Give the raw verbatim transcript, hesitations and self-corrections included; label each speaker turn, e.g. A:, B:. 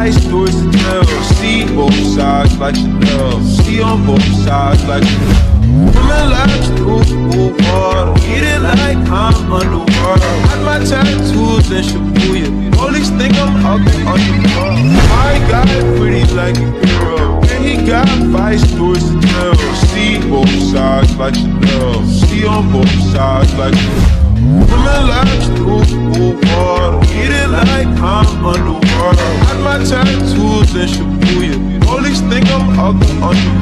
A: five stories to tell. See both sides like Chanel. See on both sides like Chanel. Women like through cool water, eating like I'm underwater. Got my tattoos in Shibuya. Police think I'm ugly on the car. My guy pretty like a girl, and he got five stories to tell. See both sides like Chanel. See on both sides like Chanel. Women like through cool water, eating like I'm underwater. Got my tattoos in Shibuya. Police think I'm ugly on the